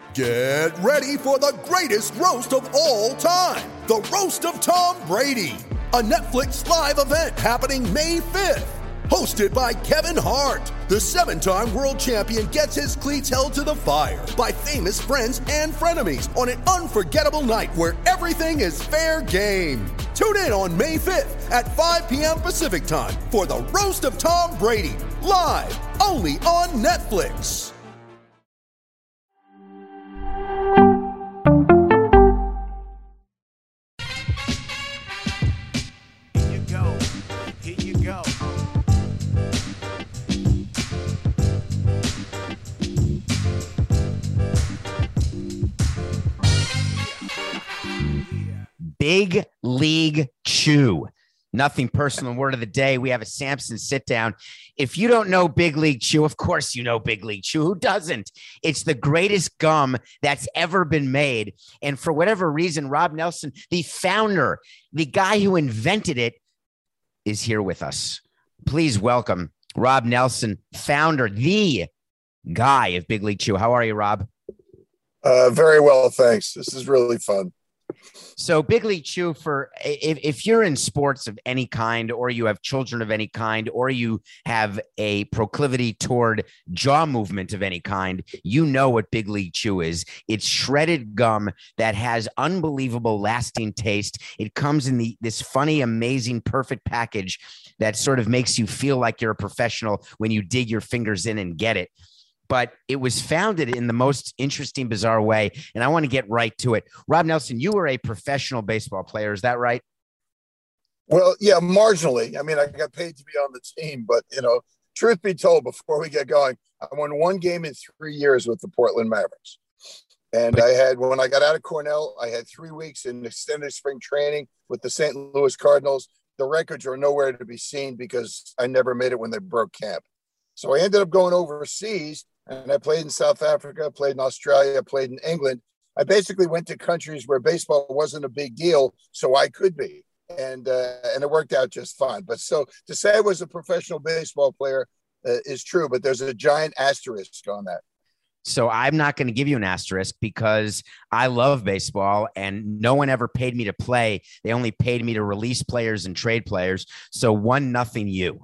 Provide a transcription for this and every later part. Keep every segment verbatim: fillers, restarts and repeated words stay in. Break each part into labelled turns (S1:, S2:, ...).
S1: Get ready for the greatest roast of all time, the Roast of Tom Brady, a Netflix live event happening May fifth. Hosted by Kevin Hart, the seven-time world champion gets his cleats held to the fire by famous friends and frenemies on an unforgettable night where everything is fair game. Tune in on May fifth at five p.m. Pacific time for the Roast of Tom Brady, live only on Netflix.
S2: Here you go. Here you go.
S3: Big League Chew. Nothing personal. Word of the day. We have a Samson sit down. If you don't know Big League Chew, of course you know Big League Chew. Who doesn't? It's the greatest gum that's ever been made. And for whatever reason, Rob Nelson, the founder, the guy who invented it, is here with us. Please welcome Rob Nelson, founder, the guy of Big League Chew. How are you, Rob?
S4: Uh, very well, thanks. This is really fun.
S3: So Big League Chew, for if, if you're in sports of any kind, or you have children of any kind, or you have a proclivity toward jaw movement of any kind, you know what Big League Chew is. It's shredded gum that has unbelievable lasting taste. It comes in the this funny, amazing, perfect package that sort of makes you feel like you're a professional when you dig your fingers in and get it. But it was founded in the most interesting, bizarre way. And I want to get right to it. Rob Nelson, you were a professional baseball player. Is that right?
S4: Well, yeah, marginally. I mean, I got paid to be on the team, but, you know, truth be told, before we get going, I won one game in three years with the Portland Mavericks. And but- I had, when I got out of Cornell, I had three weeks in extended spring training with the Saint Louis Cardinals. The records are nowhere to be seen because I never made it when they broke camp. So I ended up going overseas. And I played in South Africa, played in Australia, played in England. I basically went to countries where baseball wasn't a big deal, so I could be. And uh, and it worked out just fine. But so to say I was a professional baseball player uh, is true, but there's a giant asterisk on that.
S3: So I'm not going to give you an asterisk because I love baseball and no one ever paid me to play. They only paid me to release players and trade players. So one, nothing you.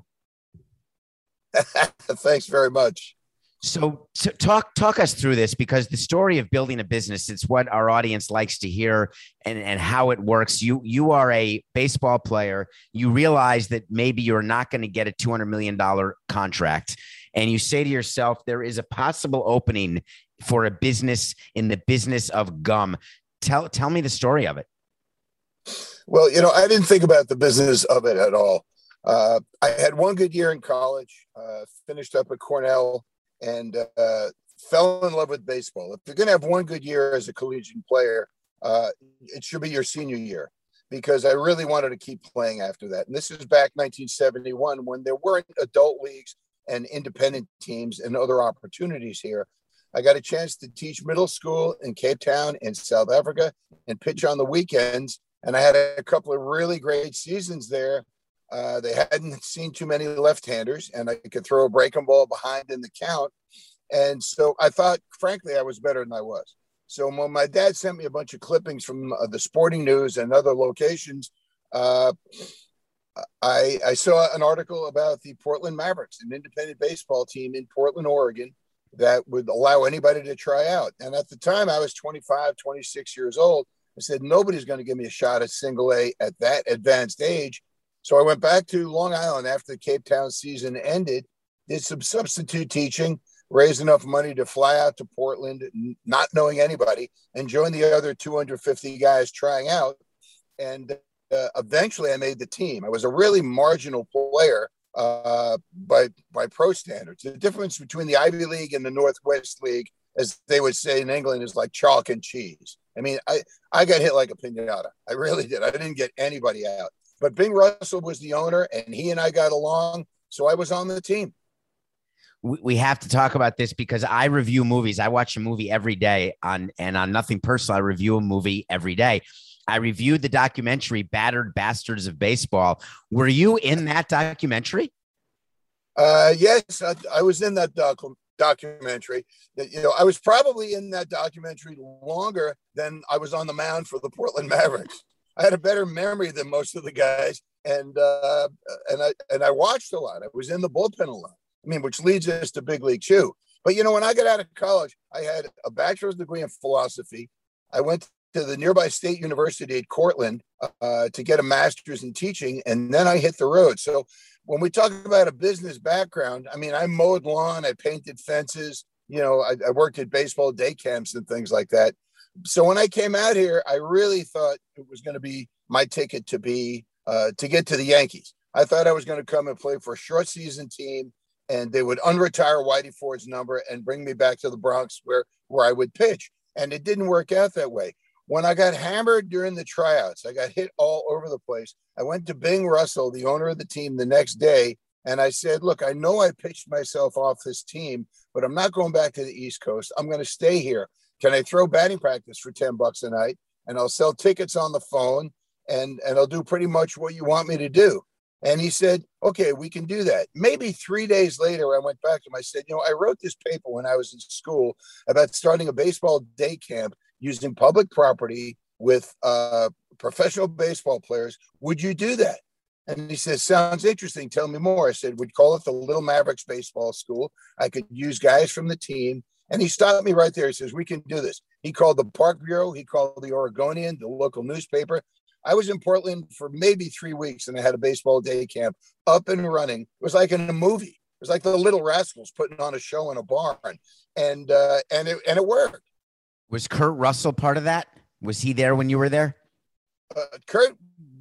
S4: Thanks very much.
S3: So, so talk talk us through this, because the story of building a business, it's what our audience likes to hear, and, and how it works. You you are a baseball player. You realize that maybe you're not going to get a two hundred million dollars contract. And you say to yourself, there is a possible opening for a business in the business of gum. Tell, tell me the story of it.
S4: Well, you know, I didn't think about the business of it at all. Uh, I had one good year in college, uh, finished up at Cornell, and uh, fell in love with baseball. If you're going to have one good year as a collegiate player, uh, it should be your senior year, because I really wanted to keep playing after that. And this is back nineteen seventy-one, when there weren't adult leagues and independent teams and other opportunities here. I got a chance to teach middle school in Cape Town in South Africa and pitch on the weekends. And I had a couple of really great seasons there. Uh, they hadn't seen too many left-handers, and I could throw a breaking ball behind in the count. And so I thought, frankly, I was better than I was. So when my dad sent me a bunch of clippings from uh, the Sporting News and other locations, uh, I, I saw an article about the Portland Mavericks, an independent baseball team in Portland, Oregon, that would allow anybody to try out. And at the time, I was twenty-five, twenty-six years old. I said, nobody's going to give me a shot at single A at that advanced age. So I went back to Long Island after the Cape Town season ended, did some substitute teaching, raised enough money to fly out to Portland, not knowing anybody, and join the other two hundred fifty guys trying out. And uh, eventually I made the team. I was a really marginal player uh, by, by pro standards. The difference between the Ivy League and the Northwest League, as they would say in England, is like chalk and cheese. I mean, I, I got hit like a piñata. I really did. I didn't get anybody out. But Bing Russell was the owner, and he and I got along, so I was on the team.
S3: We have to talk about this because I review movies. I watch a movie every day on, and on Nothing Personal, I review a movie every day. I reviewed the documentary Battered Bastards of Baseball. Were you in that documentary?
S4: Uh, yes, I, I was in that docu- documentary. That, you know, I was probably in that documentary longer than I was on the mound for the Portland Mavericks. I had a better memory than most of the guys, and uh, and I and I watched a lot. I was in the bullpen a lot. I mean, which leads us to Big League Chew. But you know, when I got out of college, I had a bachelor's degree in philosophy. I went to the nearby State University at Cortland uh, to get a master's in teaching, and then I hit the road. So when we talk about a business background, I mean, I mowed lawn, I painted fences, you know, I, I worked at baseball day camps and things like that. So when I came out here, I really thought it was going to be my ticket to be uh, to get to the Yankees. I thought I was going to come and play for a short season team, and they would unretire Whitey Ford's number and bring me back to the Bronx where where I would pitch. And it didn't work out that way. When I got hammered during the tryouts, I got hit all over the place. I went to Bing Russell, the owner of the team, the next day, and I said, look, I know I pitched myself off this team, but I'm not going back to the East Coast. I'm going to stay here. Can I throw batting practice for ten bucks a night? And I'll sell tickets on the phone, and, and I'll do pretty much what you want me to do. And he said, okay, we can do that. Maybe three days later, I went back to him. I said, you know, I wrote this paper when I was in school about starting a baseball day camp using public property with uh, professional baseball players. Would you do that? And he says, sounds interesting. Tell me more. I said, we'd call it the Little Mavericks Baseball School. I could use guys from the team. And he stopped me right there. He says, we can do this. He called the Park Bureau. He called the Oregonian, the local newspaper. I was in Portland for maybe three weeks, and I had a baseball day camp up and running. It was like in a movie. It was like the Little Rascals putting on a show in a barn. And, uh, and, it, and it worked.
S3: Was Kurt Russell part of that? Was he there when you were there?
S4: Uh, Kurt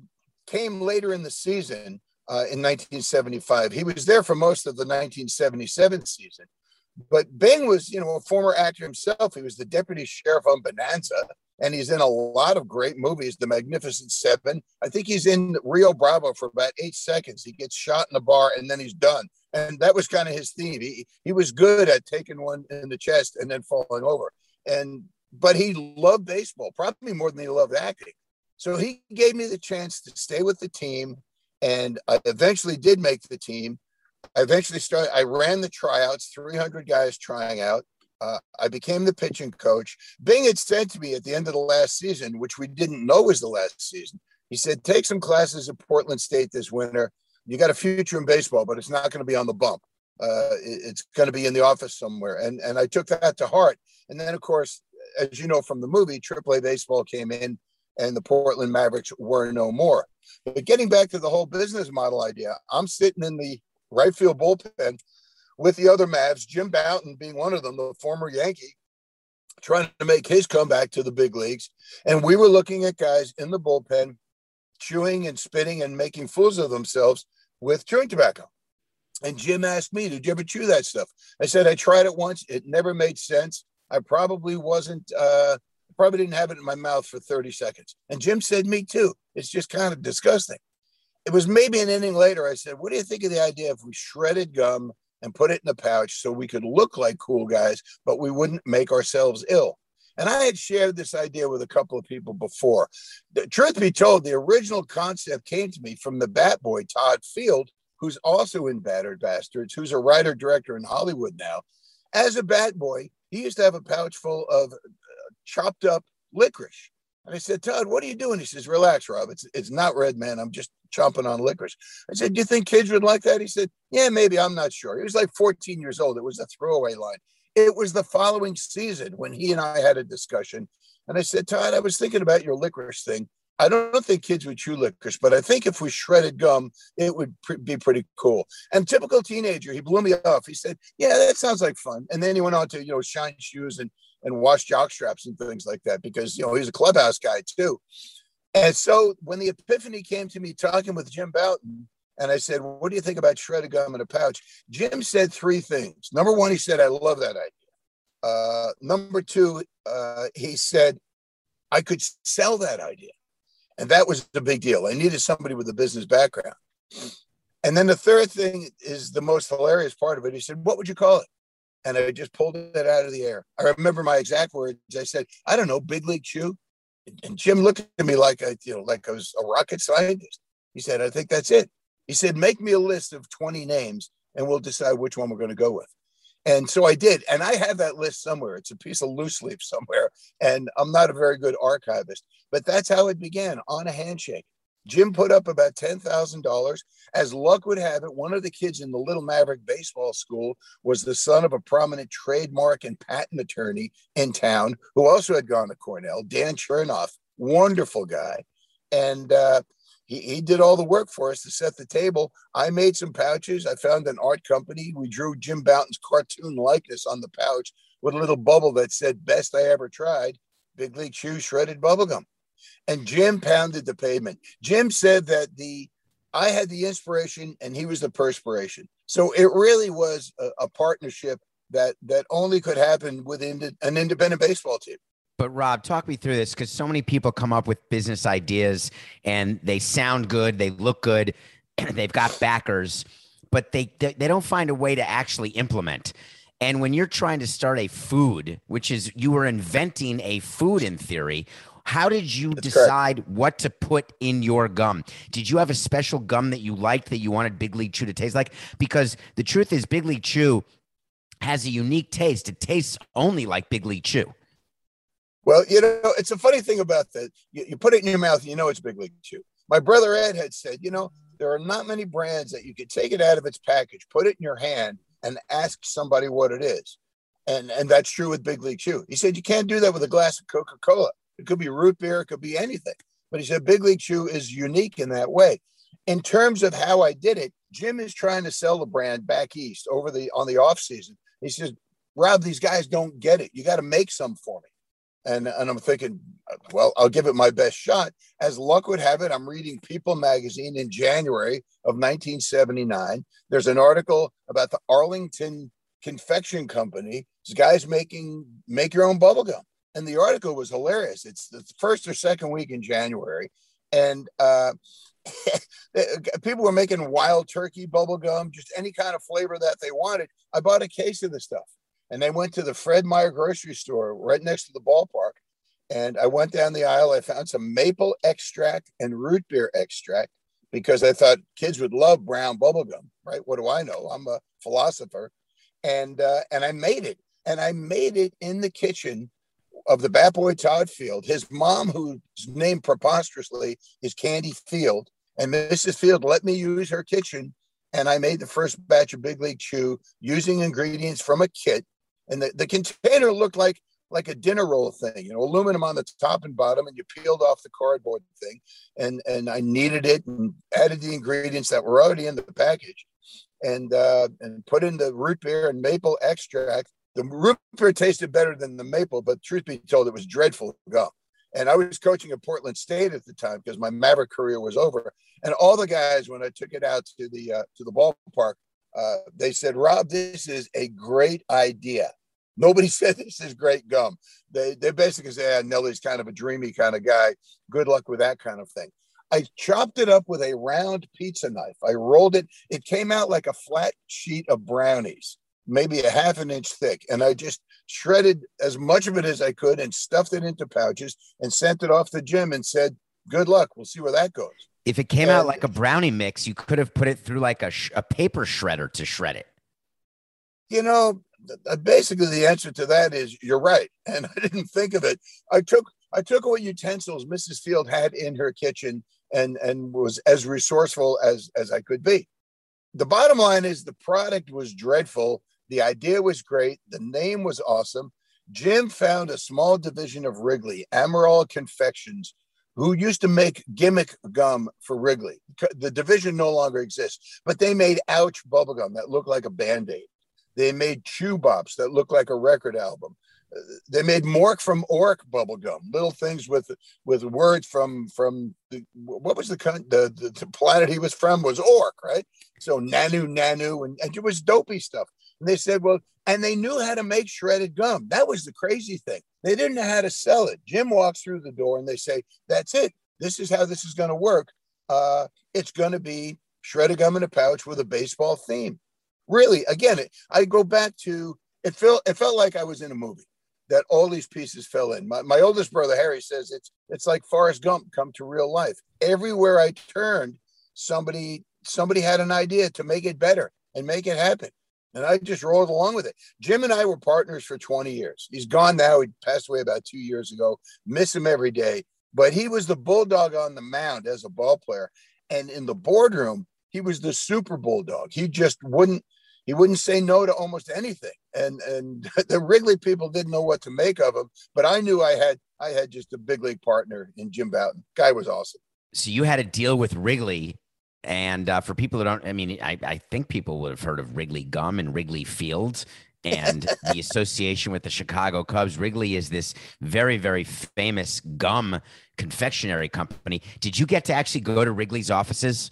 S4: came later in the season uh, in nineteen seventy-five. He was there for most of the nineteen seventy-seven season. But Bing was, you know, a former actor himself. He was the deputy sheriff on Bonanza, and he's in a lot of great movies, The Magnificent Seven. I think he's in Rio Bravo for about eight seconds. He gets shot in a bar, and then he's done. And that was kind of his theme. He, he was good at taking one in the chest and then falling over. And but he loved baseball, probably more than he loved acting. So he gave me the chance to stay with the team, and I eventually did make the team. I eventually started, I ran the tryouts, three hundred guys trying out. Uh, I became the pitching coach. Bing had said to me at the end of the last season, which we didn't know was the last season, he said, take some classes at Portland State this winter. You got a future in baseball, but it's not going to be on the bump. Uh, it, it's going to be in the office somewhere. And, and I took that to heart. And then, of course, as you know from the movie, triple A baseball came in and the Portland Mavericks were no more. But getting back to the whole business model idea, I'm sitting in the right field bullpen with the other Mavs, Jim Bouton being one of them, the former Yankee, trying to make his comeback to the big leagues. And we were looking at guys in the bullpen chewing and spitting and making fools of themselves with chewing tobacco. And Jim asked me, did you ever chew that stuff? I said, I tried it once. It never made sense. I probably wasn't, uh, probably didn't have it in my mouth for thirty seconds. And Jim said, me too. It's just kind of disgusting. It was maybe an inning later. I said, what do you think of the idea if we shredded gum and put it in a pouch so we could look like cool guys, but we wouldn't make ourselves ill? And I had shared this idea with a couple of people before. The truth be told, the original concept came to me from the bat boy, Todd Field, who's also in Battered Bastards, who's a writer director in Hollywood now. As a bat boy, he used to have a pouch full of uh, chopped up licorice. And I said, Todd, what are you doing? He says, relax, Rob. It's it's not red, man. I'm just chomping on licorice. I said, do you think kids would like that? He said, yeah, maybe. I'm not sure. He was like fourteen years old. It was a throwaway line. It was the following season when he and I had a discussion. And I said, Todd, I was thinking about your licorice thing. I don't think kids would chew licorice, but I think if we shredded gum, it would pr- be pretty cool. And typical teenager, he blew me off. He said, yeah, that sounds like fun. And then he went on to, you know, shine shoes and, and wash jock straps and things like that because, you know, he's a clubhouse guy too. And so when the epiphany came to me talking with Jim Bouton, and I said, what do you think about shredded gum in a pouch? Jim said three things. Number one, he said, I love that idea. Uh, number two, uh, he said, I could sell that idea. And that was the big deal. I needed somebody with a business background. And then the third thing is the most hilarious part of it. He said, what would you call it? And I just pulled it out of the air. I remember my exact words. I said, I don't know, Big League Chew. And Jim looked at me like I, you know, like I was a rocket scientist. He said, I think that's it. He said, make me a list of twenty names and we'll decide which one we're going to go with. And so I did. And I have that list somewhere. It's a piece of loose leaf somewhere. And I'm not a very good archivist, but that's how it began, on a handshake. Jim put up about ten thousand dollars. As luck would have it, one of the kids in the Little Maverick baseball school was the son of a prominent trademark and patent attorney in town who also had gone to Cornell, Dan Chernoff, wonderful guy. And uh, he, he did all the work for us to set the table. I made some pouches. I found an art company. We drew Jim Bouton's cartoon likeness on the pouch with a little bubble that said, "Best I ever tried, Big League Chew shredded bubblegum." And Jim pounded the pavement. Jim said that the I had the inspiration and he was the perspiration. So it really was a, a partnership that that only could happen within an independent baseball team.
S3: But Rob, talk me through this, because so many people come up with business ideas and they sound good, they look good, they've got backers, but they, they they don't find a way to actually implement. And when you're trying to start a food, which is you were inventing a food in theory, how did you
S4: That's
S3: decide
S4: correct.
S3: what to put in your gum? Did you have a special gum that you liked that you wanted Big League Chew to taste like? Because the truth is, Big League Chew has a unique taste. It tastes only like Big League Chew.
S4: Well, you know, it's a funny thing about that. You, you put it in your mouth, and you know it's Big League Chew. My brother Ed had said, you know, there are not many brands that you could take it out of its package, put it in your hand, and ask somebody what it is. And and that's true with Big League Chew. He said you can't do that with a glass of Coca-Cola. It could be root beer, it could be anything. But he said Big League Chew is unique in that way. In terms of how I did it, Jim is trying to sell the brand back east over the on the off season. He says, "Rob, these guys don't get it. You got to make some for me." And, and I'm thinking, well, I'll give it my best shot. As luck would have it, I'm reading People magazine in January of nineteen seventy-nine. There's an article about the Arlington Confection Company. These guys making make your own bubble gum. And the article was hilarious. It's the first or second week in January. And uh, people were making wild turkey bubble gum, just any kind of flavor that they wanted. I bought a case of the stuff. And they went to the Fred Meyer grocery store right next to the ballpark. And I went down the aisle. I found some maple extract and root beer extract because I thought kids would love brown bubble gum, right? What do I know? I'm a philosopher. And uh, and I made it. And I made it in the kitchen of the Bat Boy Todd Field. His mom, whose name preposterously is Candy Field, and Missus Field let me use her kitchen. And I made the first batch of Big League Chew using ingredients from a kit. And the, the container looked like like a dinner roll thing, you know, aluminum on the top and bottom, and you peeled off the cardboard thing. And and I kneaded it and added the ingredients that were already in the package, and uh, and put in the root beer and maple extract. The root beer tasted better than the maple, but truth be told, it was dreadful gum. And I was coaching at Portland State at the time because my Maverick career was over. And all the guys, when I took it out to the uh, to the ballpark, Uh, they said, "Rob, this is a great idea." Nobody said this is great gum. They they basically say, ah, "Nelly's kind of a dreamy kind of guy. Good luck with that kind of thing." I chopped it up with a round pizza knife. I rolled it. It came out like a flat sheet of brownies, maybe a half an inch thick. And I just shredded as much of it as I could and stuffed it into pouches and sent it off to Jim and said, "Good luck. We'll see where that goes."
S3: If it came
S4: and,
S3: out like a brownie mix, you could have put it through like a, sh- a paper shredder to shred it.
S4: You know, th- basically the answer to that is you're right. And I didn't think of it. I took I took what utensils Missus Field had in her kitchen and, and was as resourceful as, as I could be. The bottom line is the product was dreadful. The idea was great. The name was awesome. Jim found a small division of Wrigley, Amaral Confections, who used to make gimmick gum for Wrigley. The division no longer exists, but they made Ouch bubblegum that looked like a Band-Aid. They made Chew Bops that looked like a record album. They made Mork from Ork bubblegum, little things with with words from from the, what was the, the the the planet he was from was Ork, right? So Nanu Nanu, and, and it was dopey stuff. And they said, well, and they knew how to make shredded gum. That was the crazy thing. They didn't know how to sell it. Jim walks through the door and they say, "That's it. This is how this is going to work. Uh, it's going to be shredded gum in a pouch with a baseball theme." Really, again, it, I go back to it. Felt it felt like I was in a movie. That all these pieces fell in. My, my oldest brother, Harry, says it's it's like Forrest Gump come to real life. Everywhere I turned, somebody somebody had an idea to make it better and make it happen. And I just rolled along with it. Jim and I were partners for twenty years. He's gone now. He passed away about two years ago. Miss him every day. But he was the bulldog on the mound as a ball player. And in the boardroom, he was the super bulldog. He just wouldn't, he wouldn't say no to almost anything. And and the Wrigley people didn't know what to make of him. But I knew I had, I had just a big league partner in Jim Bouton. Guy was awesome.
S3: So you had a deal with Wrigley. And uh, for people who don't, I mean, I, I think people would have heard of Wrigley Gum and Wrigley Fields and the association with the Chicago Cubs. Wrigley is this very, very famous gum confectionery company. Did you get to actually go to Wrigley's offices?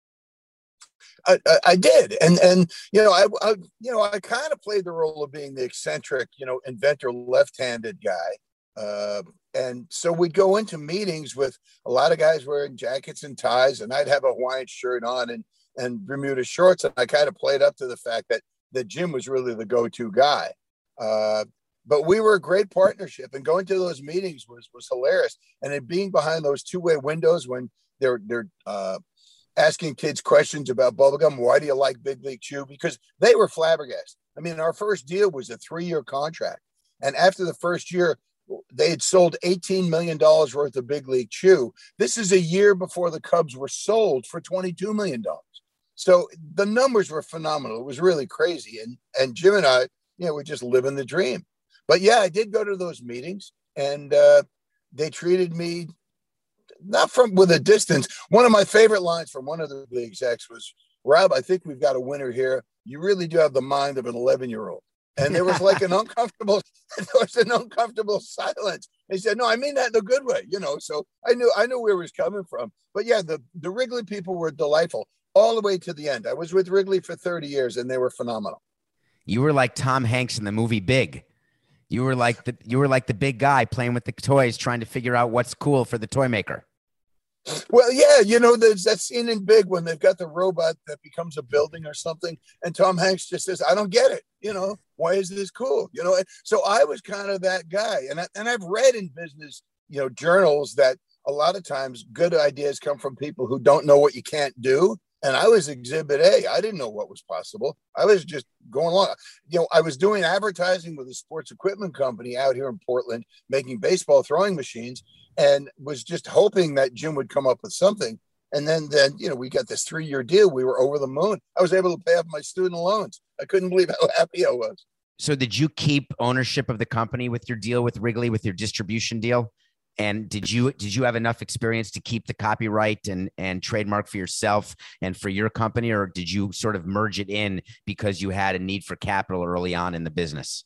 S4: I, I, I did. And, and, you know, I, I you know, I kind of played the role of being the eccentric, you know, inventor, left-handed guy. Uh, and so we'd go into meetings with a lot of guys wearing jackets and ties, and I'd have a Hawaiian shirt on and, and Bermuda shorts. And I kind of played up to the fact that, that Jim was really the go-to guy. Uh, but we were a great partnership, and going to those meetings was, was hilarious. And then being behind those two-way windows when they're, they're, uh, asking kids questions about bubblegum. Why do you like Big League Chew? Because they were flabbergasted. I mean, our first deal was a three-year contract. And after the first year, they had sold eighteen million dollars worth of Big League Chew. This is a year before the Cubs were sold for twenty-two million dollars. So the numbers were phenomenal. It was really crazy. And, and Jim and I, you know, we're just living the dream. But yeah, I did go to those meetings, and uh, they treated me not from with a distance. One of my favorite lines from one of the big execs was, "Rob, I think we've got a winner here. You really do have the mind of an eleven-year-old." And there was like an uncomfortable, there was an uncomfortable silence. He said, "No, I mean that in a good way, you know." So I knew, I knew where he was coming from. But yeah, the, the Wrigley people were delightful all the way to the end. I was with Wrigley for thirty years, and they were phenomenal.
S3: You were like Tom Hanks in the movie Big. You were like the, you were like the big guy playing with the toys, trying to figure out what's cool for the toy maker.
S4: Well, yeah, you know, there's that scene in Big when they've got the robot that becomes a building or something, and Tom Hanks just says, "I don't get it. You know, why is this cool?" You know, so I was kind of that guy, and I, and I've read in business, you know, journals that a lot of times good ideas come from people who don't know what you can't do. And I was Exhibit A. I didn't know what was possible. I was just going along. You know, I was doing advertising with a sports equipment company out here in Portland, making baseball throwing machines, and was just hoping that Jim would come up with something. And then, then you know, we got this three-year deal. We were over the moon. I was able to pay off my student loans. I couldn't believe how happy I was.
S3: So did you keep ownership of the company with your deal with Wrigley, with your distribution deal? And did you did you have enough experience to keep the copyright and, and trademark for yourself and for your company, or did you sort of merge it in because you had a need for capital early on in the business?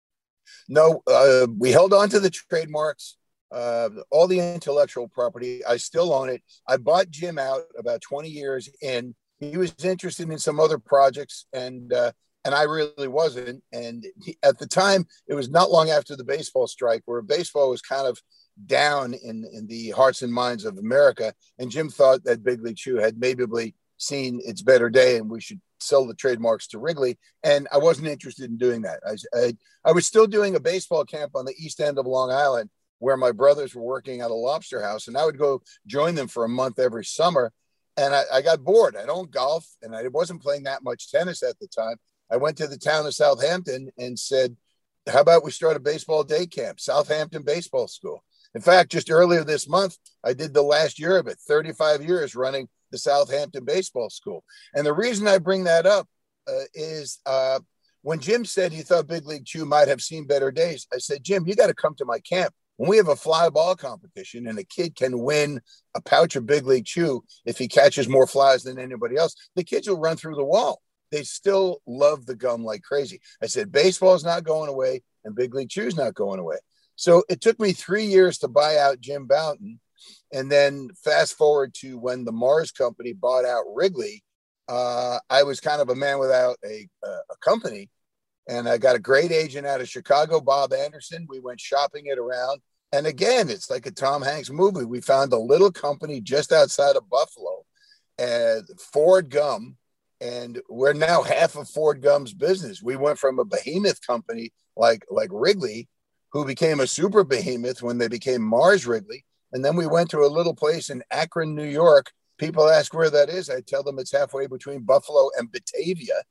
S4: No, uh, we held on to the trademarks, uh, all the intellectual property. I still own it. I bought Jim out about twenty years in. He was interested in some other projects, and uh, and I really wasn't. And he, at the time, it was not long after the baseball strike, where baseball was kind of down in, in the hearts and minds of America. And Jim thought that Big League Chew had maybe seen its better day and we should sell the trademarks to Wrigley. And I wasn't interested in doing that. I, I, I was still doing a baseball camp on the east end of Long Island where my brothers were working at a lobster house, and I would go join them for a month every summer. And I, I got bored. I don't golf, and I wasn't playing that much tennis at the time. I went to the town of Southampton and said, "How about we start a baseball day camp, Southampton Baseball School?" In fact, just earlier this month, I did the last year of it, thirty-five years running the Southampton Baseball School. And the reason I bring that up uh, is uh, when Jim said he thought Big League Chew might have seen better days, I said, "Jim, you got to come to my camp. When we have a fly ball competition and a kid can win a pouch of Big League Chew if he catches more flies than anybody else, the kids will run through the wall. They still love the gum like crazy." I said, "Baseball is not going away and Big League Chew is not going away." So it took me three years to buy out Jim Bouton. And then fast forward to when the Mars company bought out Wrigley, uh, I was kind of a man without a, a company. And I got a great agent out of Chicago, Bob Anderson. We went shopping it around. And again, it's like a Tom Hanks movie. We found a little company just outside of Buffalo, uh, Ford Gum. And we're now half of Ford Gum's business. We went from a behemoth company like, like Wrigley, who became a super behemoth when they became Mars Wrigley. And then we went to a little place in Akron, New York. People ask where that is. I tell them it's halfway between Buffalo and Batavia.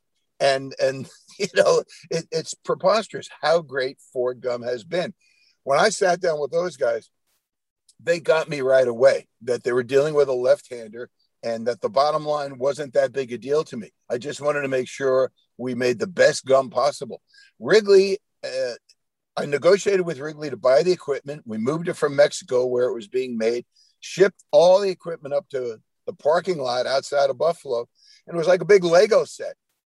S4: And, and you know, it, it's preposterous how great Ford gum has been. When I sat down with those guys, they got me right away that they were dealing with a left-hander and that the bottom line wasn't that big a deal to me. I just wanted to make sure we made the best gum possible. Wrigley, uh, I negotiated with Wrigley to buy the equipment. We moved it from Mexico where it was being made, shipped all the equipment up to the parking lot outside of Buffalo, and it was like a big Lego set.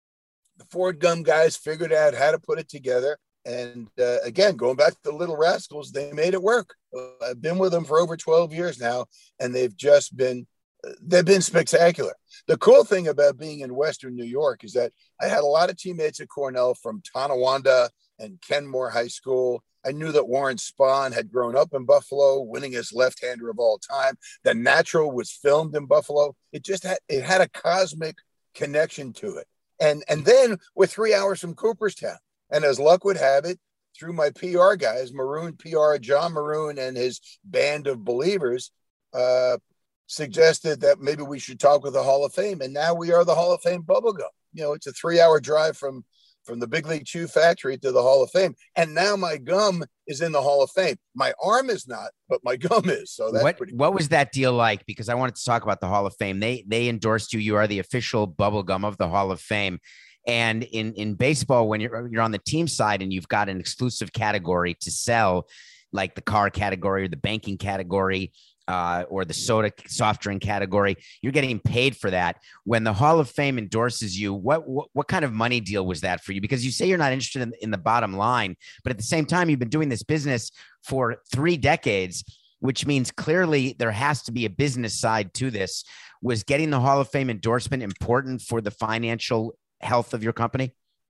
S4: The Ford gum guys figured out how to put it together. And uh, again, going back to the Little Rascals, they made it work. Uh, I've been with them for over twelve years now, and they've just been, uh, they've been spectacular. The cool thing about being in Western New York is that I had a lot of teammates at Cornell from Tonawanda and Kenmore High School. I knew that Warren Spahn had grown up in Buffalo, winning as left-hander of all time. The Natural was filmed in Buffalo. It just had, it had a cosmic connection to it. And, and then we're three hours from Cooperstown. And as luck would have it, through my P R guys, Maroon P R, John Maroon and his band of believers, uh, suggested that maybe we should talk with the Hall of Fame. And now we are the Hall of Fame bubblegum. You know, it's a three-hour drive from, from the Big League Chew factory to the Hall of Fame. And now my gum is in the Hall of Fame. My arm is not, but my gum is. So that's
S3: what,
S4: pretty cool.
S3: What was that deal like? Because I wanted to talk about the Hall of Fame. They they endorsed you. You are the official bubblegum of the Hall of Fame. And in, in baseball, when you're you're on the team side and you've got an exclusive category to sell, like the car category or the banking category, uh, or the soda soft drink category, you're getting paid for that. When the Hall of Fame endorses you, what what, what kind of money deal was that for you? Because you say you're not interested in, in the bottom line, but at the same time, you've been doing this business for three decades, which means clearly there has to be a business side to this. Was getting the Hall of Fame endorsement important for the financial health of your company?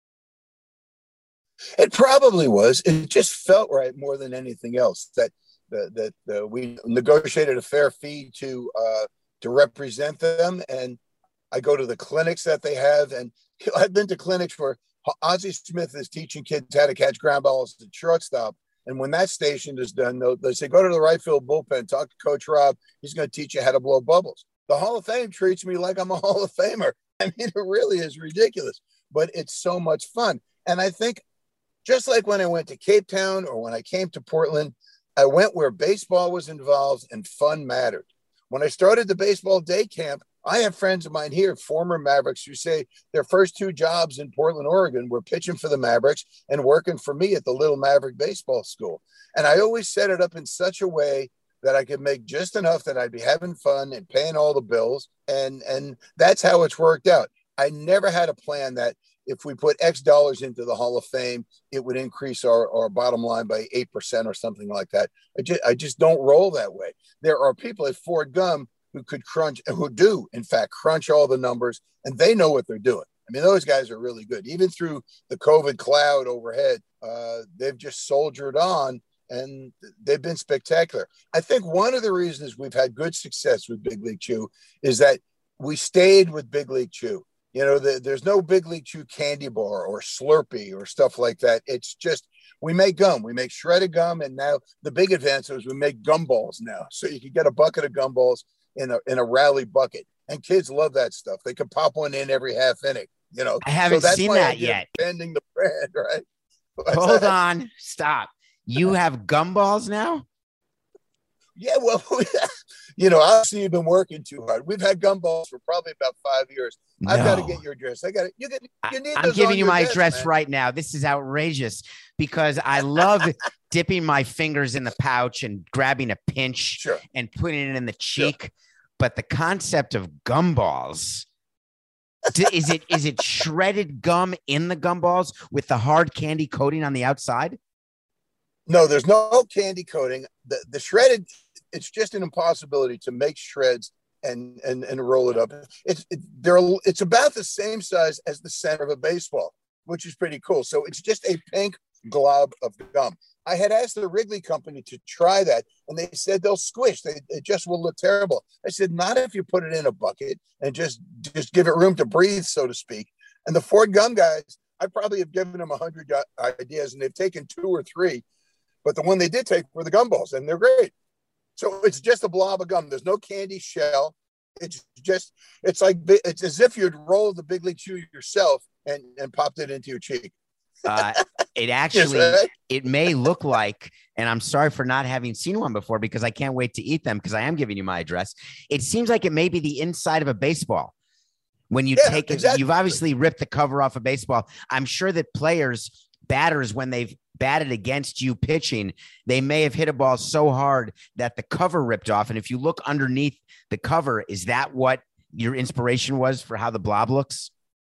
S4: It probably was. It just felt right more than anything else that that that uh, we negotiated a fair fee to uh, to represent them, and I go to the clinics that they have, and I've been to clinics where Ozzie Smith is teaching kids how to catch ground balls at shortstop, and when that station is done, they say go to the right field bullpen, talk to Coach Rob. He's going to teach you how to blow bubbles. The Hall of Fame treats me like I'm a Hall of Famer. I mean, it really is ridiculous, but it's so much fun. And I think just like when I went to Cape Town or when I came to Portland, I went where baseball was involved and fun mattered. When I started the baseball day camp, I have friends of mine here, former Mavericks, who say their first two jobs in Portland, Oregon were pitching for the Mavericks and working for me at the Little Maverick Baseball School. And I always set it up in such a way that I could make just enough that I'd be having fun and paying all the bills. And, and that's how it's worked out. I never had a plan that if we put X dollars into the Hall of Fame, it would increase our, our bottom line by eight percent or something like that. I just, I just don't roll that way. There are people at Ford Gum who could crunch, who do, in fact, crunch all the numbers, and they know what they're doing. I mean, those guys are really good. Even through the COVID cloud overhead, uh, they've just soldiered on. And they've been spectacular. I think one of the reasons we've had good success with Big League Chew is that we stayed with Big League Chew. You know, the, there's no Big League Chew candy bar or Slurpee or stuff like that. It's just, we make gum. We make shredded gum. And now the big advance is we make gumballs now. So you can get a bucket of gumballs in a, in a rally bucket. And kids love that stuff. They can pop one in every half inning, you know.
S3: I haven't
S4: so that's
S3: seen
S4: why
S3: that
S4: I'm
S3: yet.
S4: Bending the brand, right? What's
S3: Hold
S4: that?
S3: on. Stop. You have gumballs now?
S4: Yeah, well, you know, obviously you've been working too hard. We've had gumballs for probably about five years.
S3: No.
S4: I've got to get your address. I got it. You get. You need.
S3: I'm
S4: those
S3: giving
S4: on
S3: you
S4: your
S3: my
S4: desk,
S3: address
S4: man.
S3: right now. This is outrageous because I love dipping my fingers in the pouch and grabbing a pinch
S4: Sure.
S3: and putting it in the cheek. Sure. But the concept of gumballs, is it is it shredded gum in the gumballs with the hard candy coating on the outside?
S4: No, there's no candy coating. The the shredded, it's just an impossibility to make shreds and and and roll it up. It's it, they're it's about the same size as the center of a baseball, which is pretty cool. So it's just a pink glob of gum. I had asked the Wrigley company to try that, and they said they'll squish. They it just will look terrible. I said, not if you put it in a bucket and just just give it room to breathe, so to speak. And the Ford Gum guys, I probably have given them a hundred ideas, and they've taken two or three. But the one they did take were the gumballs, and they're great. So it's just a blob of gum. There's no candy shell. It's just, it's like, it's as if you'd roll the Big League Chew yourself and, and popped it into your cheek.
S3: Uh, it actually,
S4: Yes, right?
S3: it may look like, and I'm sorry for not having seen one before because I can't wait to eat them because I am giving you my address. It seems like it may be the inside of a baseball. When you
S4: Yeah,
S3: take it,
S4: exactly.
S3: you've obviously ripped the cover off a baseball. I'm sure that players, batters, when they've batted against you pitching, they may have hit a ball so hard that the cover ripped off. And if you look underneath the cover, is that what your inspiration was for how the blob looks?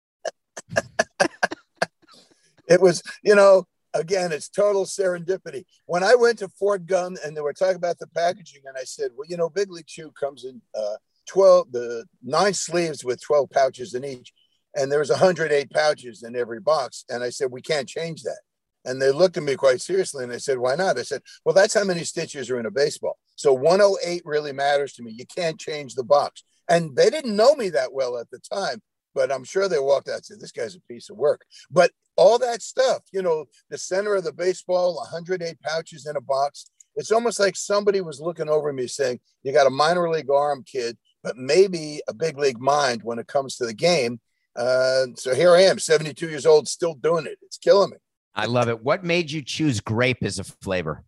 S4: It was, you know, again, it's total serendipity. When I went to Fort Gunn and they were talking about the packaging, and I said, well, you know, Big League Chew comes in uh, twelve, the nine sleeves with twelve pouches in each. And there was one hundred eight pouches in every box. And I said, we can't change that. And they looked at me quite seriously. And I said, why not? I said, well, that's how many stitches are in a baseball. So one oh eight really matters to me. You can't change the box. And they didn't know me that well at the time, but I'm sure they walked out and said, this guy's a piece of work. But all that stuff, you know, the center of the baseball, one hundred eight pouches in a box. It's almost like somebody was looking over me saying, you got a minor league arm, kid, but maybe a big league mind when it comes to the game. Uh, so here I am, seventy-two years old, still doing it. It's killing me.
S3: I love it. What made you choose grape as a flavor?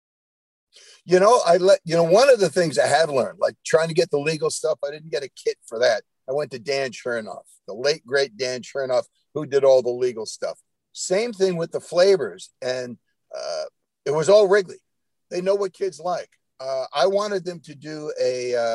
S4: You know, I let, you know, one of the things I have learned, like trying to get the legal stuff, I didn't get a kit for that. I went to Dan Chernoff, the late, great Dan Chernoff, who did all the legal stuff. Same thing with the flavors. And uh, it was all Wrigley. They know what kids like. Uh, I wanted them to do a, uh,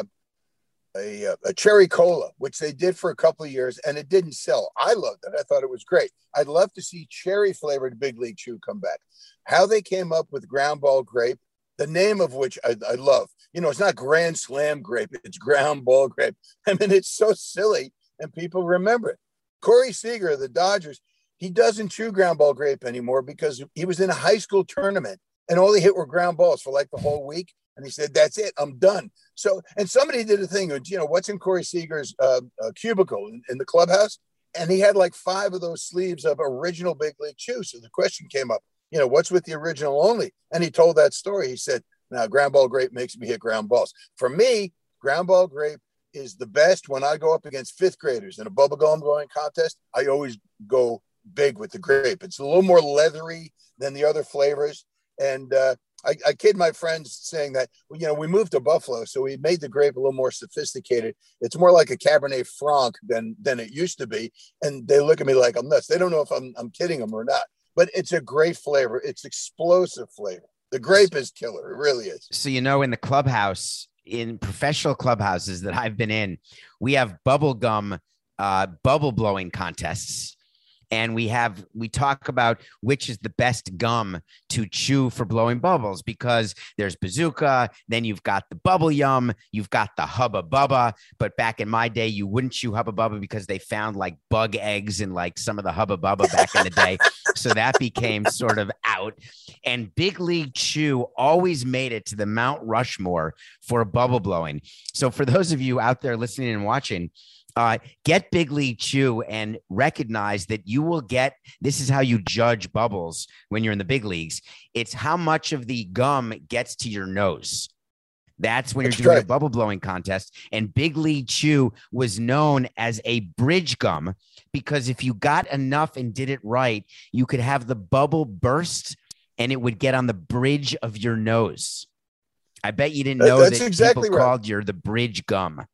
S4: a, a cherry cola, which they did for a couple of years, and it didn't sell. I loved it. I thought it was great. I'd love to see cherry flavored Big League Chew come back. How they came up with Ground Ball Grape, the name of which I, I love. You know, it's not Grand Slam Grape. It's Ground Ball Grape. I mean, it's so silly, and people remember it. Corey Seager of the Dodgers, he doesn't chew Ground Ball Grape anymore because he was in a high school tournament, and all he hit were ground balls for like the whole week. And he said, that's it, I'm done. So, and somebody did a thing, you know, what's in Corey Seager's uh, uh, cubicle in, in the clubhouse? And he had like five of those sleeves of original Big League Chew. So the question came up, you know, what's with the original only? And he told that story. He said, now Ground Ball Grape makes me hit ground balls. For me, Ground Ball Grape is the best when I go up against fifth graders in a bubblegum blowing contest. I always go big with the grape. It's a little more leathery than the other flavors. And uh, I, I kid my friends saying that, well, you know, we moved to Buffalo, so we made the grape a little more sophisticated. It's more like a Cabernet Franc than than it used to be. And they look at me like I'm nuts. They don't know if I'm I'm kidding them or not. But it's a great flavor. It's explosive flavor. The grape is killer. It really is.
S3: So, you know, in the clubhouse, in professional clubhouses that I've been in, we have bubble gum, uh, bubble blowing contests. And we have, we talk about which is the best gum to chew for blowing bubbles, because there's Bazooka, then you've got the Bubble Yum, you've got the Hubba Bubba. But back in my day, you wouldn't chew Hubba Bubba because they found like bug eggs in like some of the Hubba Bubba back in the day. So that became sort of out. And Big League Chew always made it to the Mount Rushmore for bubble blowing. So for those of you out there listening and watching, Uh, get Big League Chew and recognize that you will get, this is how you judge bubbles when you're in the big leagues. It's how much of the gum gets to your nose. That's when you're
S4: That's
S3: doing
S4: right.
S3: a bubble blowing contest. And Big League Chew was known as a bridge gum because if you got enough and did it right, you could have the bubble burst and it would get on the bridge of your nose. I bet you didn't
S4: That-
S3: know
S4: that's
S3: that
S4: exactly
S3: people
S4: right.
S3: called you the bridge gum.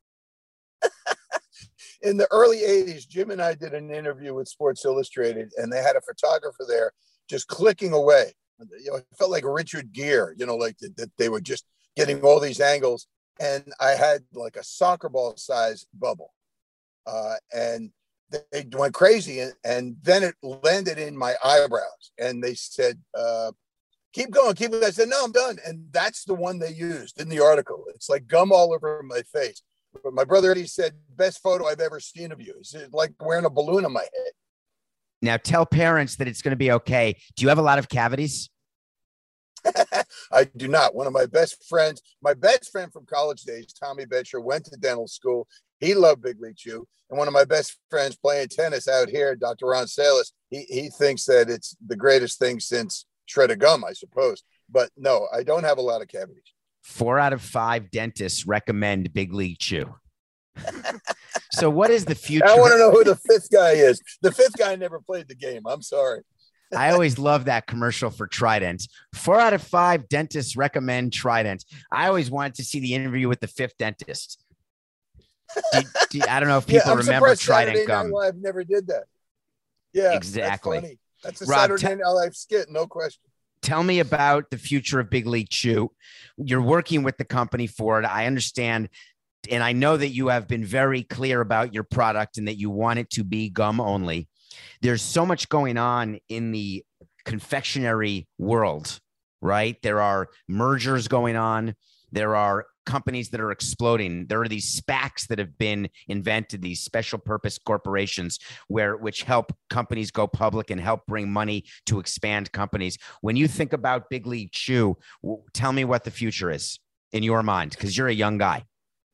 S4: In the early eighties, Jim and I did an interview with Sports Illustrated, and they had a photographer there just clicking away. You know, it felt like Richard Gere, you know, like that the, they were just getting all these angles. And I had like a soccer ball size bubble. Uh, and they, they went crazy. And, and then it landed in my eyebrows. And they said, uh, keep going, keep going. I said, no, I'm done. And that's the one they used in the article. It's like gum all over my face. But my brother Eddie said, best photo I've ever seen of you. It's like wearing a balloon on my head.
S3: Now tell parents that it's going to be okay. Do you have a lot of cavities?
S4: I do not. One of my best friends, my best friend from college days, Tommy Betcher, went to dental school. He loved Big League Chew. And one of my best friends playing tennis out here, Doctor Ron Salas, he, he thinks that it's the greatest thing since shredded gum, I suppose. But no, I don't have a lot of cavities.
S3: Four out of five dentists recommend Big League Chew. So what is the future?
S4: I want to know who the fifth guy is. The fifth guy never played the game. I'm sorry.
S3: I always love that commercial for Trident. Four out of five dentists recommend Trident. I always wanted to see the interview with the fifth dentist. Do, do, I don't know if people
S4: yeah, I'm
S3: remember Trident
S4: Saturday
S3: gum.
S4: Night Live never did that. Yeah,
S3: exactly.
S4: That's, funny. That's a
S3: Rob,
S4: Saturday Night Live skit, no question.
S3: Tell me about the future of Big League Chew. You're working with the company for it. I understand. And I know that you have been very clear about your product and that you want it to be gum only. There's so much going on in the confectionery world, right? There are mergers going on. There are companies that are exploding. There are these SPACs that have been invented, these special purpose corporations where which help companies go public and help bring money to expand companies. When you think about Big League Chew, tell me what the future is in your mind, because you're a young guy.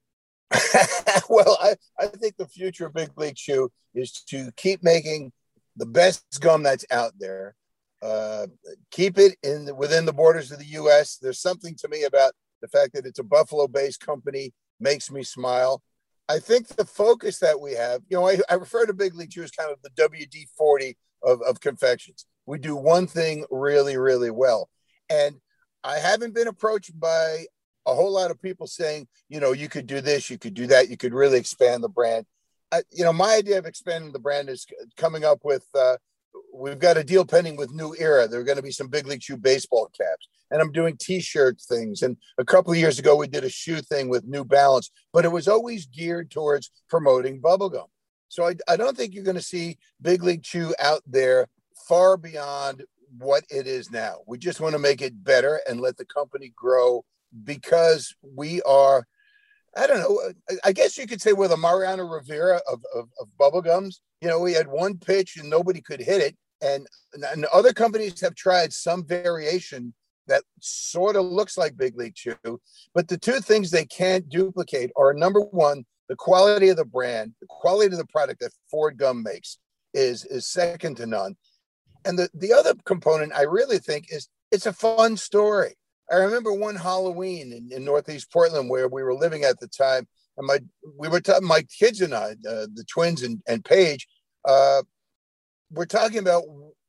S4: Well, I, I think the future of Big League Chew is to keep making the best gum that's out there. Uh, keep it in the, within the borders of the U S. There's something to me about the fact that it's a Buffalo-based company makes me smile. I think the focus that we have, you know, I, I refer to Big League Chew as kind of the W D forty of, of confections. We do one thing really, really well. And I haven't been approached by a whole lot of people saying, you know, you could do this, you could do that, you could really expand the brand. I, you know, my idea of expanding the brand is coming up with, uh, we've got a deal pending with New Era. There are going to be some Big League Chew baseball caps, and I'm doing T-shirt things. And a couple of years ago, we did a shoe thing with New Balance, but it was always geared towards promoting bubblegum. So I, I don't think you're going to see Big League Chew out there far beyond what it is now. We just want to make it better and let the company grow, because we are, I don't know, I guess you could say we're the Mariano Rivera of, of, of bubblegums. You know, we had one pitch and nobody could hit it. And, and other companies have tried some variation that sort of looks like Big League Chew. But the two things they can't duplicate are, number one, the quality of the brand, the quality of the product that Ford Gum makes is, is second to none. And the, the other component I really think is it's a fun story. I remember one Halloween in, in Northeast Portland where we were living at the time, and my we were talking, my kids and I, uh, the twins and, and Paige, uh, we're talking about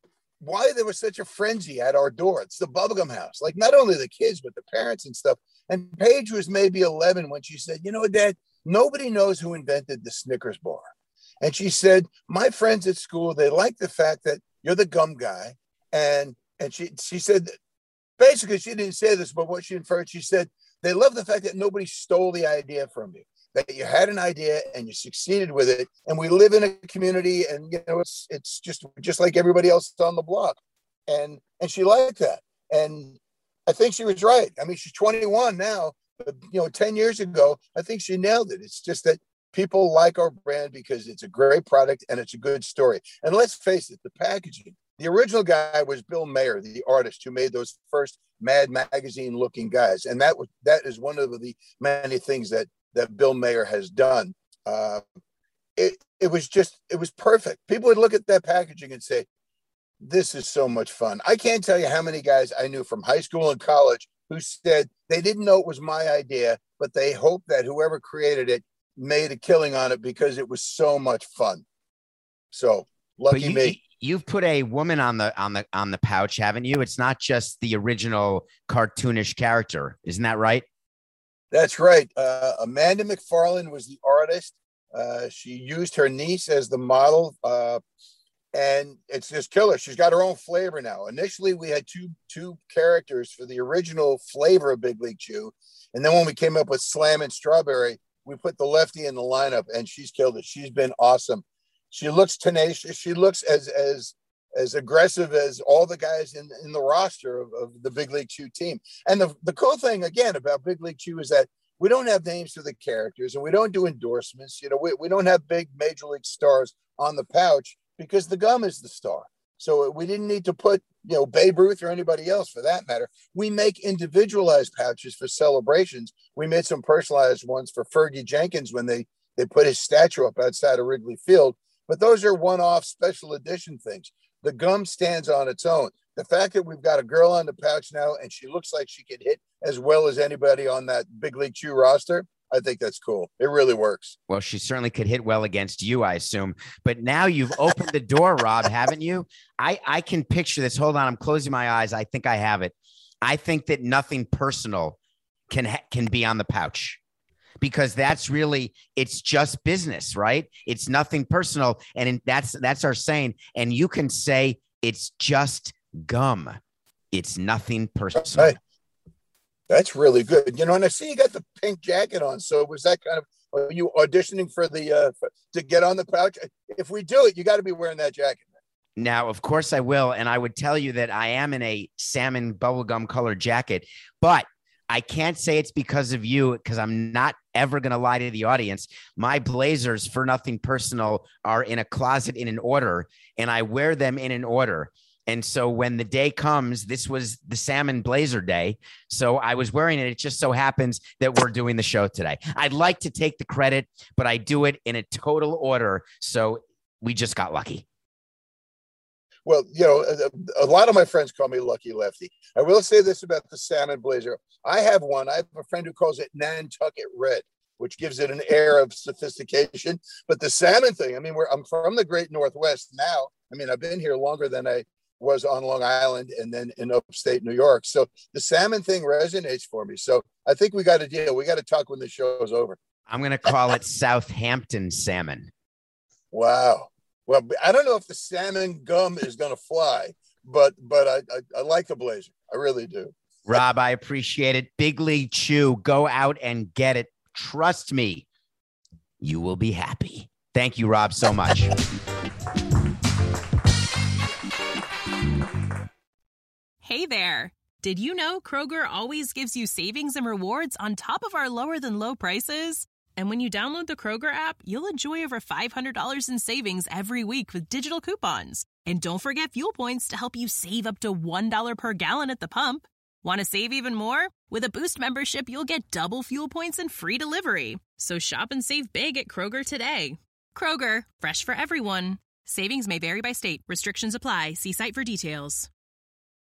S4: why there was such a frenzy at our door. It's the bubblegum house, like not only the kids but the parents and stuff. And Paige was maybe eleven when she said, "You know, Dad, nobody knows who invented the Snickers bar." And she said, "My friends at school, they like the fact that you're the gum guy," and and she she said. Basically, she didn't say this, but what she inferred, she said, they love the fact that nobody stole the idea from you, that you had an idea and you succeeded with it. And we live in a community, and, you know, it's it's just just like everybody else on the block. And and she liked that. And I think she was right. I mean, she's twenty-one now, but, you know, ten years ago, I think she nailed it. It's just that people like our brand because it's a great product and it's a good story. And let's face it, the packaging. The original guy was Bill Mayer, the artist who made those first Mad Magazine looking guys. And that was, that is one of the many things that, that Bill Mayer has done. Uh, it, it was just, it was perfect. People would look at that packaging and say, this is so much fun. I can't tell you how many guys I knew from high school and college who said they didn't know it was my idea, but they hoped that whoever created it made a killing on it because it was so much fun. So lucky
S3: you,
S4: me.
S3: You've put a woman on the on the on the pouch, haven't you? It's not just the original cartoonish character, isn't that right?
S4: That's right. Uh, Amanda McFarland was the artist. Uh, she used her niece as the model, uh, and it's just killer. She's got her own flavor now. Initially, we had two two characters for the original flavor of Big League Chew, and then when we came up with Slam and Strawberry, we put the lefty in the lineup, and she's killed it. She's been awesome. She looks tenacious. She looks as as as aggressive as all the guys in, in the roster of, of the Big League Chew team. And the, the cool thing, again, about Big League Chew is that we don't have names for the characters, and we don't do endorsements. You know, we, we don't have big major league stars on the pouch because the gum is the star. So we didn't need to put, you know, Babe Ruth or anybody else for that matter. We make individualized pouches for celebrations. We made some personalized ones for Fergie Jenkins when they, they put his statue up outside of Wrigley Field. But those are one-off special edition things. The gum stands on its own. The fact that we've got a girl on the pouch now and she looks like she could hit as well as anybody on that Big League Chew roster, I think that's cool. It really works.
S3: Well, she certainly could hit well against you, I assume. But now you've opened the door, Rob, haven't you? I, I can picture this. Hold on. I'm closing my eyes. I think I have it. I think that nothing personal can ha- can be on the pouch, because that's really, it's just business, right? It's nothing personal. And in, that's that's our saying. And you can say it's just gum. It's nothing personal.
S4: Right. That's really good. You know, and I see you got the pink jacket on. So was that kind of, are you auditioning for the, uh, for, to get on the pouch? If we do it, you got to be wearing that jacket.
S3: Now, of course I will. And I would tell you that I am in a salmon bubblegum colored jacket, but I can't say it's because of you, because I'm not ever going to lie to the audience. My blazers, for nothing personal, are in a closet in an order, and I wear them in an order. And so when the day comes, this was the salmon blazer day. So I was wearing it. It just so happens that we're doing the show today. I'd like to take the credit, but I do it in a total order. So we just got lucky.
S4: Well, you know, a, a lot of my friends call me Lucky Lefty. I will say this about the salmon blazer. I have one. I have a friend who calls it Nantucket Red, which gives it an air of sophistication. But the salmon thing, I mean, we're, I'm from the great Northwest now. I mean, I've been here longer than I was on Long Island and then in upstate New York. So the salmon thing resonates for me. So I think we got a deal. We got to talk when the show is over.
S3: I'm going to call it Southampton salmon.
S4: Wow. Well, I don't know if the salmon gum is going to fly, but but I, I I like the blazer. I really do.
S3: Rob, I appreciate it. Big League Chew, go out and get it. Trust me, you will be happy. Thank you, Rob, so much.
S5: Hey there. Did you know Kroger always gives you savings and rewards on top of our lower than low prices? And when you download the Kroger app, you'll enjoy over five hundred dollars in savings every week with digital coupons. And don't forget fuel points to help you save up to one dollar per gallon at the pump. Want to save even more? With a Boost membership, you'll get double fuel points and free delivery. So shop and save big at Kroger today. Kroger, fresh for everyone. Savings may vary by state. Restrictions apply. See site for details.